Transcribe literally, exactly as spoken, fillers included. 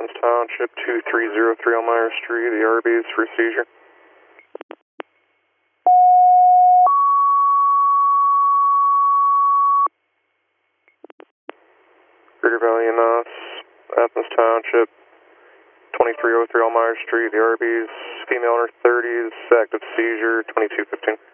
Athens Township, two three zero three Elmira Street, the R B is for seizure. Greater Valley Enough, Athens Township, twenty-three oh three Elmira Street, the R B is female under thirties, active seizure, twenty-two fifteen.